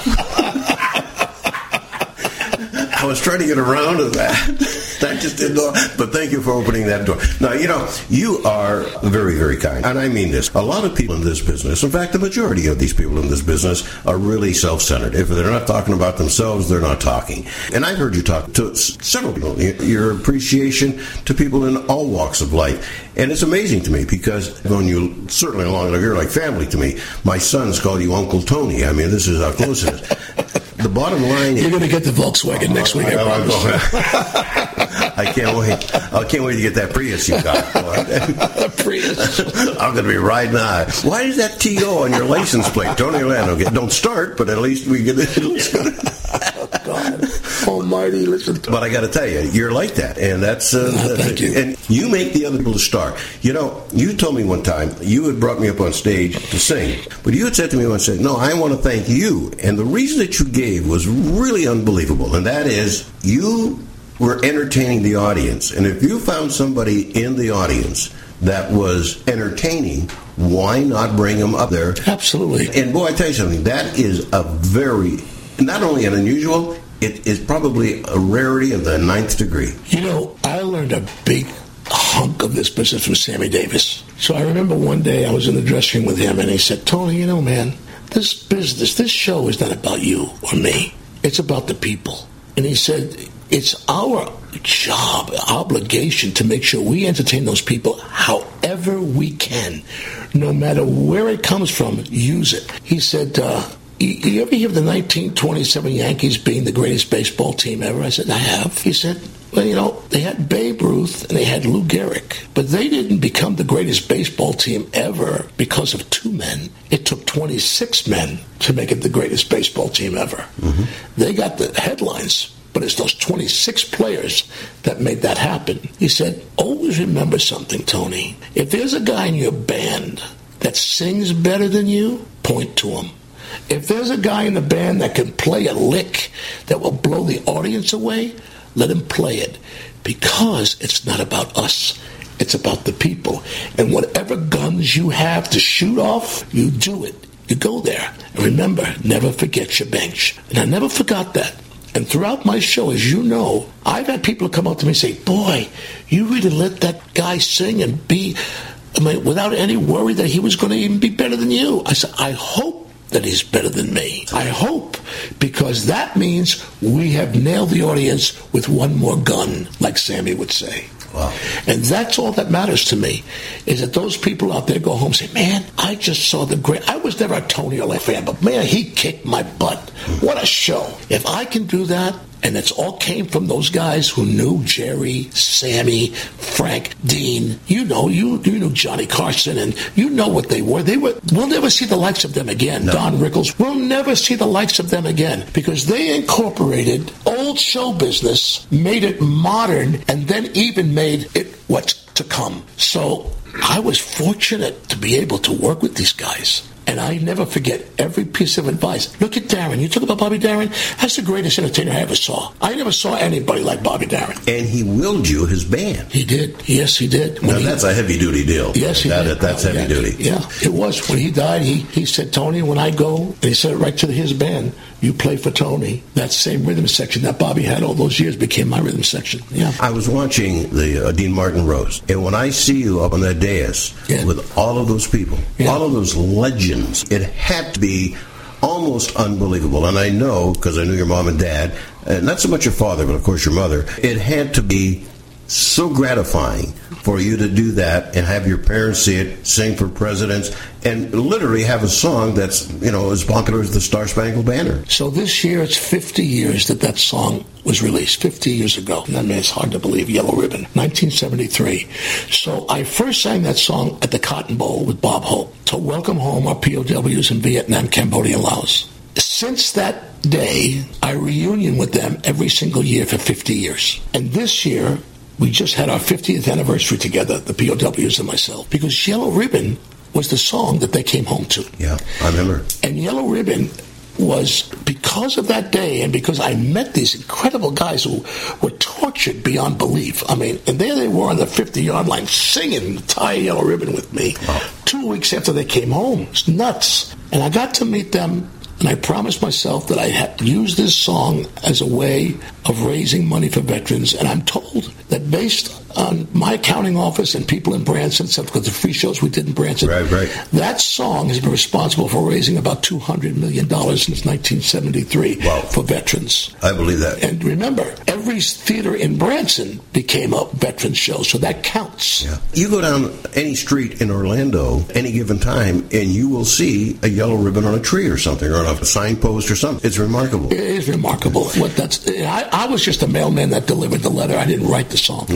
I was trying to get around to that. I just didn't know. But thank you for opening that door. Now, you are very, very kind. And I mean this. A lot of people in this business, in fact, the majority of these people in this business are really self-centered. If they're not talking about themselves, they're not talking. And I've heard you talk to several people, your appreciation to people in all walks of life. And it's amazing to me, because I've known you certainly long enough. You're like family to me. My sons call you Uncle Tony. I mean, this is how close it is. The bottom line is... You're going to get the Volkswagen next week, I promise. I can't wait. I can't wait to get that Prius you got. Prius. I'm going to be riding on. Why is that T.O. on your license plate? Tony Orlando. Don't start, but at least we get it. It looks good. God almighty, listen. But I got to tell you, you're like that, and that's thank you. And you make the other people to star. You know, you told me one time you had brought me up on stage to sing, but you had said to me once, "No, I want to thank you," and the reason that you gave was really unbelievable, and that is you were entertaining the audience, and if you found somebody in the audience that was entertaining, why not bring them up there? Absolutely. And boy, I tell you something, that is a very, not only an unusual, it is probably a rarity of the 9th degree. You know, I learned a big hunk of this business from Sammy Davis. So I remember one day I was in the dressing room with him, and he said, "Tony, you know, man, this business, this show is not about you or me. It's about the people." And he said, "It's our job, obligation to make sure we entertain those people however we can. No matter where it comes from, use it." He said, you ever hear of the 1927 Yankees being the greatest baseball team ever? I said, I have. He said, well, you know, they had Babe Ruth and they had Lou Gehrig, but they didn't become the greatest baseball team ever because of 2 men. It took 26 men to make it the greatest baseball team ever. Mm-hmm. They got the headlines, but it's those 26 players that made that happen. He said, always remember something, Tony. If there's a guy in your band that sings better than you, point to him. If there's a guy in the band that can play a lick that will blow the audience away, let him play it. Because it's not about us. It's about the people. And whatever guns you have to shoot off, you do it. You go there. And remember, never forget your bench. And I never forgot that. And throughout my show, as you know, I've had people come up to me and say, boy, you really let that guy sing and be, without any worry that he was going to even be better than you. I said, I hope that he's better than me. I hope, because that means we have nailed the audience with one more gun, like Sammy would say. Wow. And that's all that matters to me, is that those people out there go home and say, man, I just saw the great, I was never a Tony Early fan, but man, he kicked my butt. What a show. If I can do that, and it's all came from those guys who knew Jerry, Sammy, Frank, Dean. You know Johnny Carson, and you know what they were. We'll never see the likes of them again. No. Don Rickles. We'll never see the likes of them again, because they incorporated old show business, made it modern, and then even made it what's to come. So I was fortunate to be able to work with these guys. And I never forget every piece of advice. Look at Darren. You talk about Bobby Darin? That's the greatest entertainer I ever saw. I never saw anybody like Bobby Darin. And he willed you his band. He did. Yes, he did. Now, that's a heavy-duty deal. Yes, he did. That's heavy-duty. Yeah, it was. When he died, he said, Tony, when I go, and he said it right to his band, you play for Tony. That same rhythm section that Bobby had all those years became my rhythm section. Yeah. I was watching the Dean Martin roast, and when I see you up on that dais with all of those people, all of those legends, it had to be almost unbelievable. And I know, because I knew your mom and dad, and not so much your father, but of course your mother, it had to be so gratifying for you to do that and have your parents see it, sing for presidents, and literally have a song that's, as popular as the Star Spangled Banner. So this year it's 50 years that song was released, 50 years ago. I mean, it's hard to believe, Yellow Ribbon, 1973. So I first sang that song at the Cotton Bowl with Bob Hope to welcome home our POWs in Vietnam, Cambodia, and Laos. Since that day, I reunion with them every single year for 50 years. And this year, we just had our 50th anniversary together, the POWs and myself, because Yellow Ribbon was the song that they came home to. Yeah, I remember. And Yellow Ribbon was because of that day, and because I met these incredible guys who were tortured beyond belief. I mean, and there they were on the 50-yard line singing Tie a Yellow Ribbon with me. Wow. 2 weeks after they came home. It's nuts. And I got to meet them, and I promised myself that I had used this song as a way of raising money for veterans. And I'm told that based on my accounting office and people in Branson, because the free shows we did in Branson, right. That song has been responsible for raising about $200 million since 1973 for veterans. I believe that. And remember, every theater in Branson became a veterans show, so that counts. Yeah. You go down any street in Orlando any given time, and you will see a yellow ribbon on a tree or something, or on a signpost or something. It's remarkable. It is remarkable. I was just a mailman that delivered the letter. I didn't write the song. Oh, great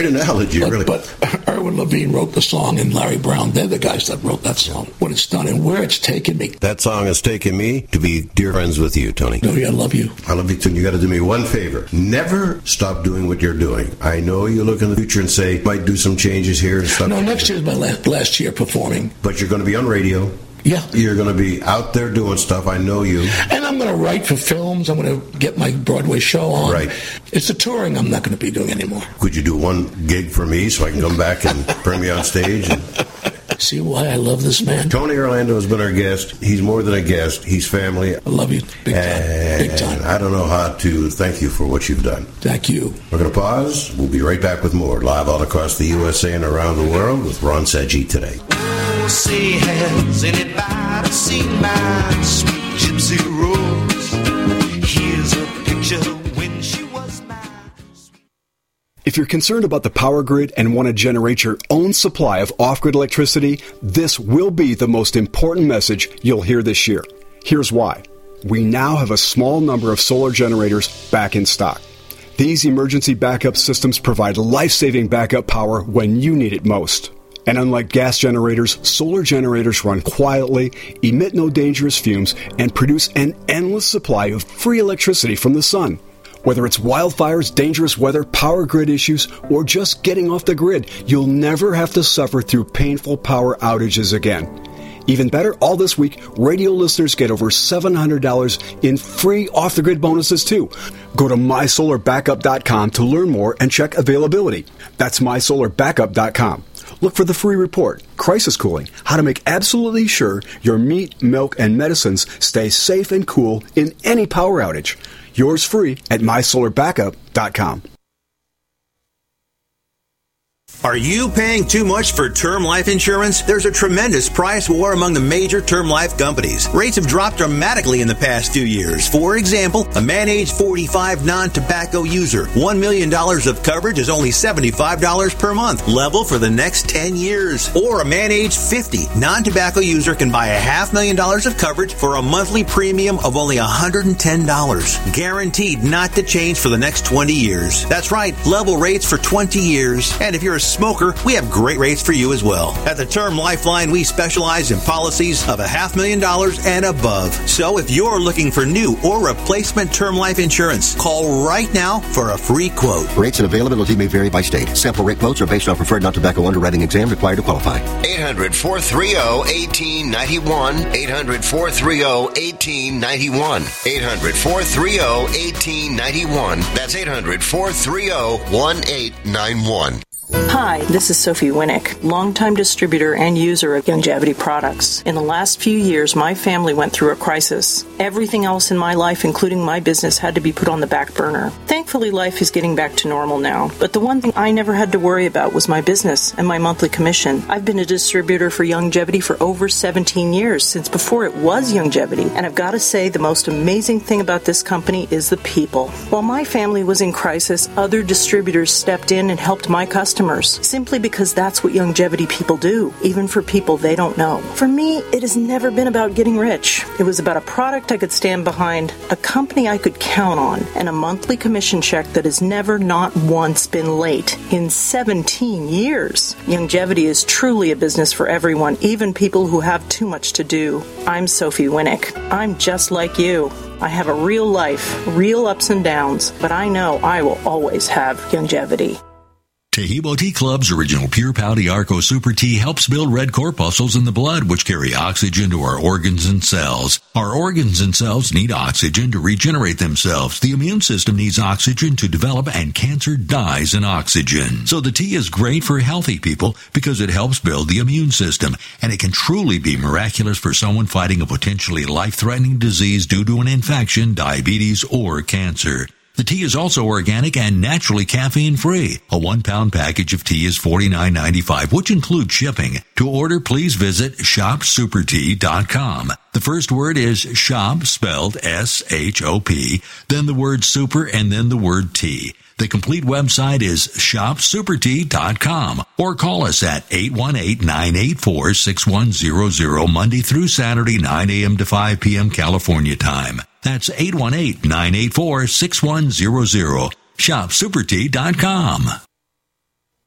great analogy, really. But Irwin Levine wrote the song, and Larry Brown, they're the guys that wrote that song. What it's done and where it's taken me. That song has taken me to be dear friends with you, Tony. No, I love you. I love you, too. You got to do me one favor. Never stop doing what you're doing. I know you look in the future and say, might do some changes here and stuff. No, next year's my last year performing. But you're going to be on radio. Yeah. You're going to be out there doing stuff. I know you. And I'm going to write for films. I'm going to get my Broadway show on. Right. It's the touring I'm not going to be doing anymore. Could you do one gig for me so I can come back and bring me on stage? See why I love this man? Tony Orlando has been our guest. He's more than a guest. He's family. I love you. Big time. Big time. I don't know how to thank you for what you've done. Thank you. We're going to pause. We'll be right back with more live all across the USA and around the world with Ron Sedgwick today. Say, has anybody seen my sweet gypsy rose? Here's a picture when she was mine. If you're concerned about the power grid and want to generate your own supply of off-grid electricity, this will be the most important message you'll hear this year. Here's why. We now have a small number of solar generators back in stock. These emergency backup systems provide life-saving backup power when you need it most. And unlike gas generators, solar generators run quietly, emit no dangerous fumes, and produce an endless supply of free electricity from the sun. Whether it's wildfires, dangerous weather, power grid issues, or just getting off the grid, you'll never have to suffer through painful power outages again. Even better, all this week, radio listeners get over $700 in free off-the-grid bonuses, too. Go to mysolarbackup.com to learn more and check availability. That's mysolarbackup.com. Look for the free report, Crisis Cooling, how to make absolutely sure your meat, milk, and medicines stay safe and cool in any power outage. Yours free at mysolarbackup.com. Are you paying too much for term life insurance? There's a tremendous price war among the major term life companies. Rates have dropped dramatically in the past few years. For example, a man age 45 non-tobacco user, $1 million of coverage is only $75 per month, level for the next 10 years. Or a man age 50 non-tobacco user can buy $500,000 of coverage for a monthly premium of only $110, guaranteed not to change for the next 20 years. That's right, level rates for 20 years. And if you're a smoker, we have great rates for you as well. At the Term Lifeline, we specialize in policies of $500,000 and above. So if you're looking for new or replacement term life insurance, call right now for a free quote. Rates and availability may vary by state. Sample rate quotes are based on preferred non-tobacco underwriting exam required to qualify. 800-430-1891. 800-430-1891. 800-430-1891. That's 800-430-1891. Hi, this is Sophie Winnick, longtime distributor and user of Youngevity products. In the last few years, my family went through a crisis. Everything else in my life, including my business, had to be put on the back burner. Thankfully, life is getting back to normal now. But the one thing I never had to worry about was my business and my monthly commission. I've been a distributor for Youngevity for over 17 years, since before it was Youngevity. And I've got to say, the most amazing thing about this company is the people. While my family was in crisis, other distributors stepped in and helped my customers, simply because that's what Youngevity people do, even for people they don't know. For me, it has never been about getting rich. It was about a product I could stand behind, a company I could count on, and a monthly commission check that has never, not once, been late in 17 years. Youngevity is truly a business for everyone, even people who have too much to do. I'm Sophie Winnick. I'm just like you. I have a real life, real ups and downs, but I know I will always have Youngevity. Taheebo Tea Club's original Pure Pouty Arco Super Tea helps build red corpuscles in the blood, which carry oxygen to our organs and cells. Our organs and cells need oxygen to regenerate themselves. The immune system needs oxygen to develop, and cancer dies in oxygen. So the tea is great for healthy people because it helps build the immune system, and it can truly be miraculous for someone fighting a potentially life-threatening disease due to an infection, diabetes, or cancer. The tea is also organic and naturally caffeine-free. A 1-pound package of tea is $49.95, which includes shipping. To order, please visit shopsupertea.com. The first word is shop, spelled S-H-O-P, then the word super, and then the word tea. The complete website is shopsupertea.com, or call us at 818-984-6100 Monday through Saturday, 9 a.m. to 5 p.m. California time. That's 818-984-6100. Shopsupertea.com.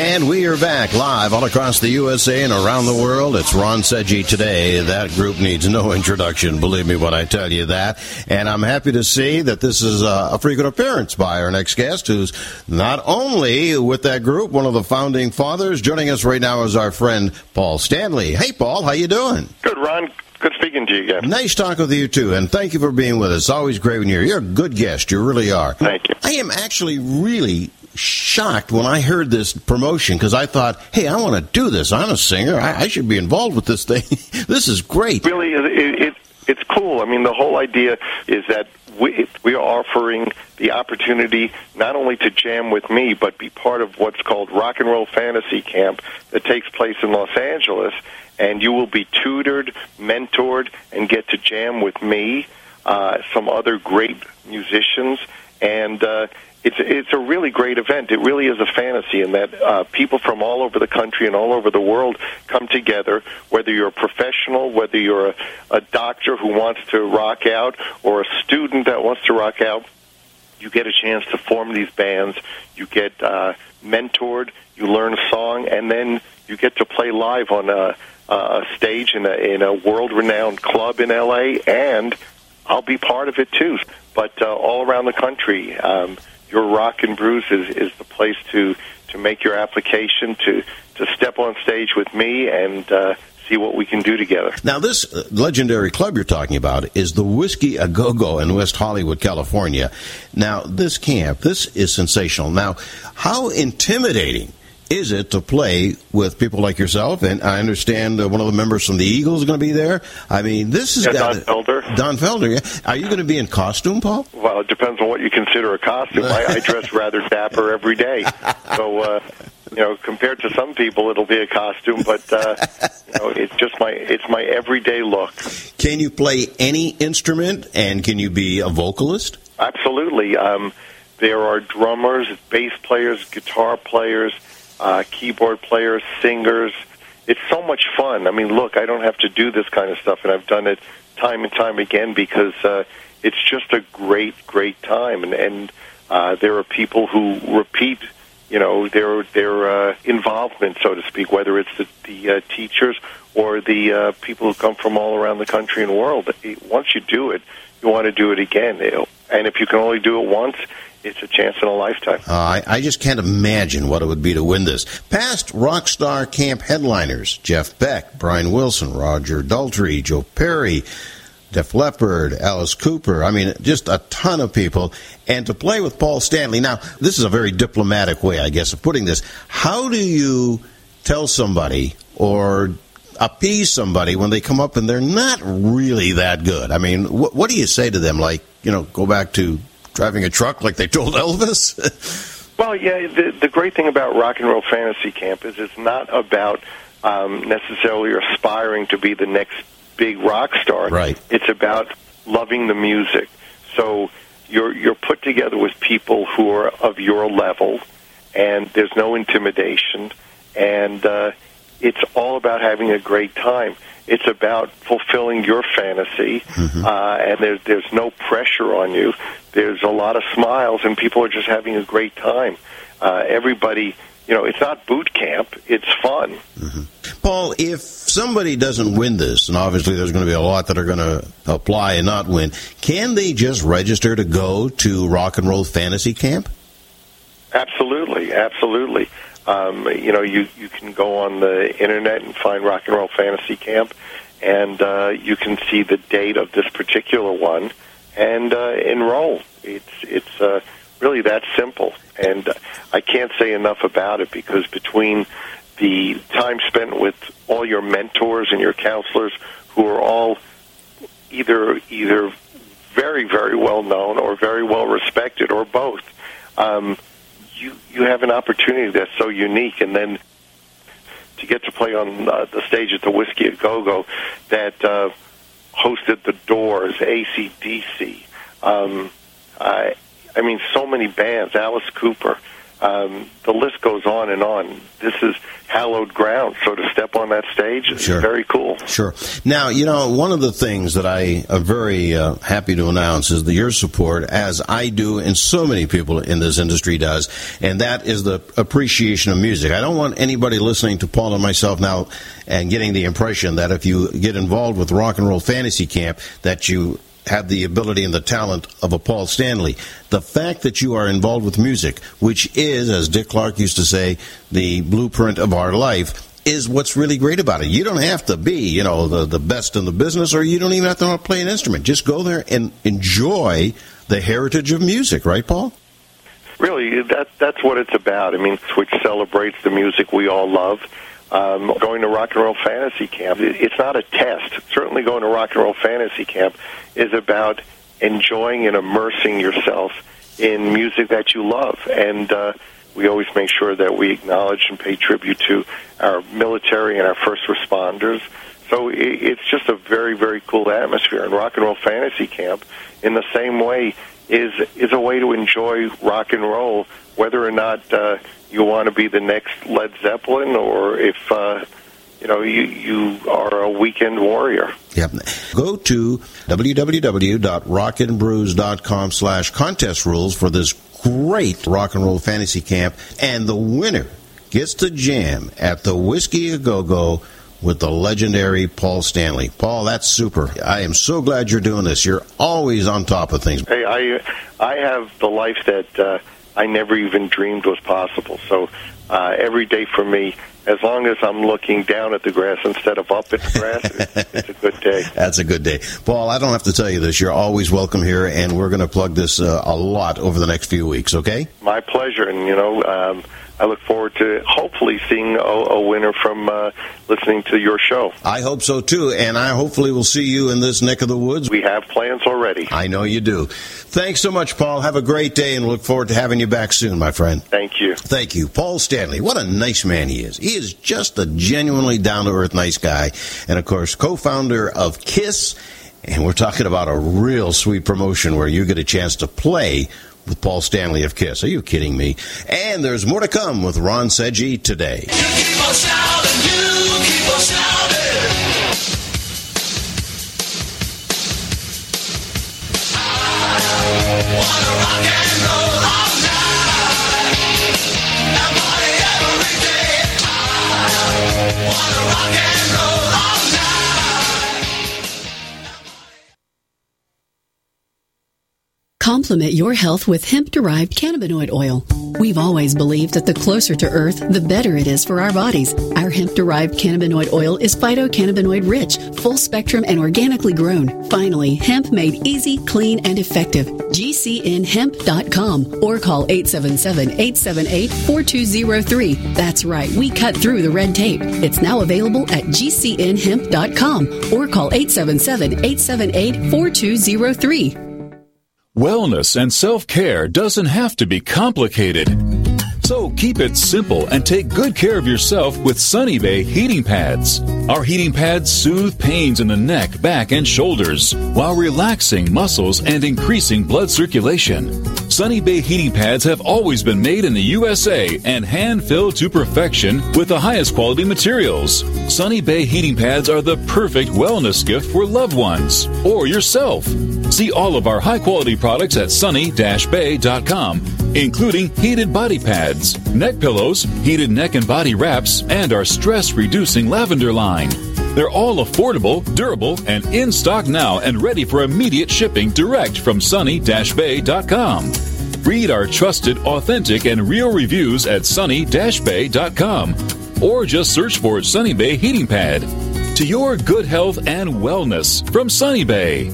And we are back live all across the USA and around the world. It's Ron Seggi Today. That group needs no introduction, believe me when I tell you that. And I'm happy to see that this is a frequent appearance by our next guest, who's not only with that group, one of the founding fathers. Joining us right now is our friend Paul Stanley. Hey, Paul, how you doing? Good, Ron. Good speaking to you again. Nice talking with you, too, and thank you for being with us. Always great when you're a good guest. You really are. Thank you. I am actually really shocked when I heard this promotion because I thought, hey, I want to do this. I'm a singer. I should be involved with this thing. This is great. Really, it's cool. I mean, the whole idea is that we are offering the opportunity not only to jam with me, but be part of what's called Rock and Roll Fantasy Camp that takes place in Los Angeles. And you will be tutored, mentored, and get to jam with me, some other great musicians, and it's a really great event. It really is a fantasy in that people from all over the country and all over the world come together, whether you're a professional, whether you're a doctor who wants to rock out, or a student that wants to rock out. You get a chance to form these bands, you get mentored, you learn a song, and then you get to play live on a stage in a world-renowned club in L.A., and I'll be part of it, too. But all around the country, your Rock and Brews is the place to make your application, to step on stage with me and see what we can do together. Now, this legendary club you're talking about is the Whiskey A Go-Go in West Hollywood, California. Now, this camp, this is sensational. Now, how intimidating is it to play with people like yourself? And I understand one of the members from the Eagles is going to be there. I mean, this is Don Felder. Don Felder, yeah. Are you going to be in costume, Paul? Well, it depends on what you consider a costume. I dress rather dapper every day. So, compared to some people, it'll be a costume, but it's my everyday look. Can you play any instrument, and can you be a vocalist? Absolutely. There are drummers, bass players, guitar players, keyboard players, singers. It's so much fun. I mean, look, I don't have to do this kind of stuff, and I've done it time and time again because it's just a great, great time. And there are people who repeat, their involvement, so to speak, whether it's the teachers or the people who come from all around the country and world. Once you do it, you want to do it again. And if you can only do it once, it's a chance in a lifetime. I just can't imagine what it would be to win this. Past Rockstar Camp headliners, Jeff Beck, Brian Wilson, Roger Daltrey, Joe Perry, Def Leppard, Alice Cooper. I mean, just a ton of people. And to play with Paul Stanley. Now, this is a very diplomatic way, I guess, of putting this. How do you tell somebody or appease somebody when they come up and they're not really that good? I mean, what do you say to them? Like, go back to driving a truck like they told Elvis? Well, yeah, the great thing about Rock and Roll Fantasy Camp is it's not about necessarily aspiring to be the next big rock star. Right. It's about loving the music. So you're put together with people who are of your level, and there's no intimidation, and it's all about having a great time. It's about fulfilling your fantasy, and there's no pressure on you. There's a lot of smiles, and people are just having a great time. Everybody, it's not boot camp. It's fun. Paul, if somebody doesn't win this, and obviously there's going to be a lot that are going to apply and not win, can they just register to go to Rock and Roll Fantasy Camp? Absolutely, absolutely. You can go on the internet and find Rock and Roll Fantasy Camp, and you can see the date of this particular one and enroll. It's really that simple, and I can't say enough about it because between the time spent with all your mentors and your counselors, who are all either very, very well known or very well respected, or both, you have an opportunity that's so unique. And then to get to play on the stage at the Whiskey A Go-Go that hosted The Doors, AC/DC, I mean, so many bands, Alice Cooper, The list goes on and on. This is hallowed ground, so to step on that stage is very cool. Sure. Now, one of the things that I am very happy to announce is your support, as I do and so many people in this industry does, and that is the appreciation of music. I don't want anybody listening to Paul and myself now and getting the impression that if you get involved with Rock and Roll Fantasy Camp, that you have the ability and the talent of a Paul Stanley. The fact that you are involved with music, which is, as Dick Clark used to say, the blueprint of our life, is what's really great about it. You don't have to be, the best in the business, or you don't even have to know how to play an instrument. Just go there and enjoy the heritage of music, right, Paul? Really, that's what it's about. I mean, which celebrates the music we all love. Going to Rock and Roll Fantasy Camp, it's not a test. Certainly going to Rock and Roll Fantasy Camp is about enjoying and immersing yourself in music that you love. And we always make sure that we acknowledge and pay tribute to our military and our first responders. So it's just a very, very cool atmosphere. And Rock and Roll Fantasy Camp, in the same way, is a way to enjoy rock and roll, whether or not you want to be the next Led Zeppelin, or if you are a weekend warrior. Yep. Go to www.rockandbrews.com/contest rules for this great Rock and Roll Fantasy Camp, and the winner gets to jam at the Whiskey A Go-Go with the legendary Paul Stanley. Paul, that's super. I am so glad you're doing this. You're always on top of things. Hey, I have the life that I never even dreamed was possible. So every day for me, as long as I'm looking down at the grass instead of up at the grass, it's a good day. That's a good day. Paul, I don't have to tell you this. You're always welcome here, and we're going to plug this a lot over the next few weeks, okay? My pleasure. And, I look forward to hopefully seeing a winner from listening to your show. I hope so, too, and I hopefully will see you in this neck of the woods. We have plans already. I know you do. Thanks so much, Paul. Have a great day, and look forward to having you back soon, my friend. Thank you. Thank you. Paul Stanley, what a nice man he is. He is just a genuinely down-to-earth nice guy, and, of course, co-founder of KISS, and we're talking about a real sweet promotion where you get a chance to play with Paul Stanley of KISS. Are you kidding me? And there's more to come with Ron Seggi today. You keep on shouting, you keep on shouting. I wanna rock and roll all night and party every day. I wanna rock and roll all night. Complement your health with hemp-derived cannabinoid oil. We've always believed that the closer to Earth, the better it is for our bodies. Our hemp-derived cannabinoid oil is phytocannabinoid rich, full spectrum, and organically grown. Finally, hemp made easy, clean, and effective. GCNhemp.com or call 877-878-4203. That's right, we cut through the red tape. It's now available at GCNhemp.com or call 877-878-4203. Wellness and self-care doesn't have to be complicated. So keep it simple and take good care of yourself with Sunny Bay heating pads. Our heating pads soothe pains in the neck, back, and shoulders while relaxing muscles and increasing blood circulation. Sunny Bay heating pads have always been made in the USA and hand-filled to perfection with the highest quality materials. Sunny Bay heating pads are the perfect wellness gift for loved ones or yourself. See all of our high-quality products at sunny-bay.com, including heated body pads, neck pillows, heated neck and body wraps, and our stress-reducing lavender line. They're all affordable, durable, and in stock now and ready for immediate shipping direct from sunny-bay.com. Read our trusted, authentic, and real reviews at sunny-bay.com or just search for Sunny Bay Heating Pad. To your good health and wellness from Sunny Bay.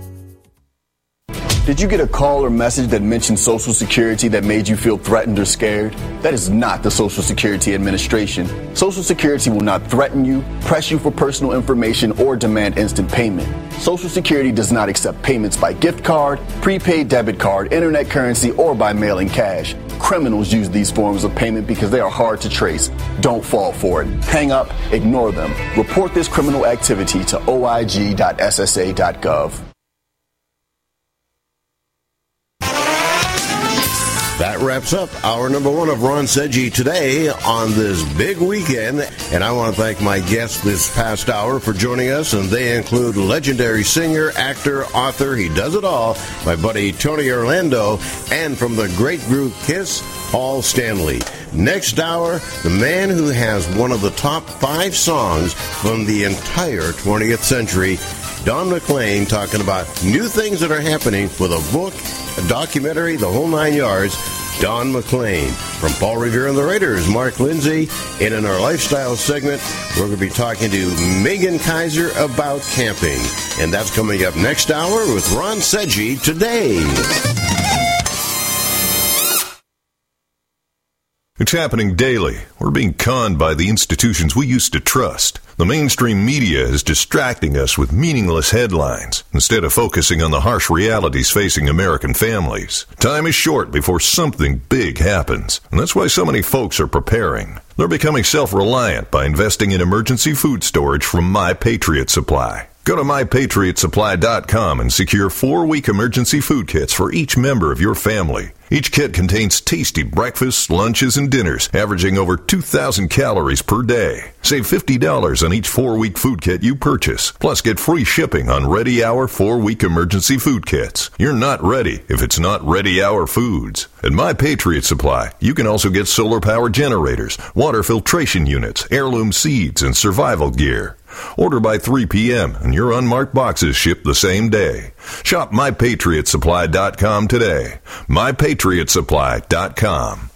Did you get a call or message that mentioned Social Security that made you feel threatened or scared? That is not the Social Security Administration. Social Security will not threaten you, press you for personal information, or demand instant payment. Social Security does not accept payments by gift card, prepaid debit card, internet currency, or by mailing cash. Criminals use these forms of payment because they are hard to trace. Don't fall for it. Hang up, ignore them. Report this criminal activity to oig.ssa.gov. That wraps up hour number 1 of Ron Seggi Today on this big weekend. And I want to thank my guests this past hour for joining us, and they include legendary singer, actor, author, he does it all, my buddy Tony Orlando, and from the great group Kiss, Paul Stanley. Next hour, the man who has one of the top 5 songs from the entire 20th century, Don McLean, talking about new things that are happening with a book, a documentary, the whole 9 yards. Don McLean. From Paul Revere and the Raiders, Mark Lindsay. And in our lifestyle segment, we're going to be talking to Megan Kaiser about camping. And that's coming up next hour with Ron Seggi Today. It's happening daily. We're being conned by the institutions we used to trust. The mainstream media is distracting us with meaningless headlines instead of focusing on the harsh realities facing American families. Time is short before something big happens, and that's why so many folks are preparing. They're becoming self-reliant by investing in emergency food storage from My Patriot Supply. Go to MyPatriotSupply.com and secure 4-week emergency food kits for each member of your family. Each kit contains tasty breakfasts, lunches, and dinners, averaging over 2,000 calories per day. Save $50 on each 4-week food kit you purchase. Plus, get free shipping on Ready Hour 4-week emergency food kits. You're not ready if it's not Ready Hour Foods. At My Patriot Supply, you can also get solar-powered generators, water filtration units, heirloom seeds, and survival gear. Order by 3 p.m. and your unmarked boxes ship the same day. Shop MyPatriotSupply.com today. MyPatriotSupply.com.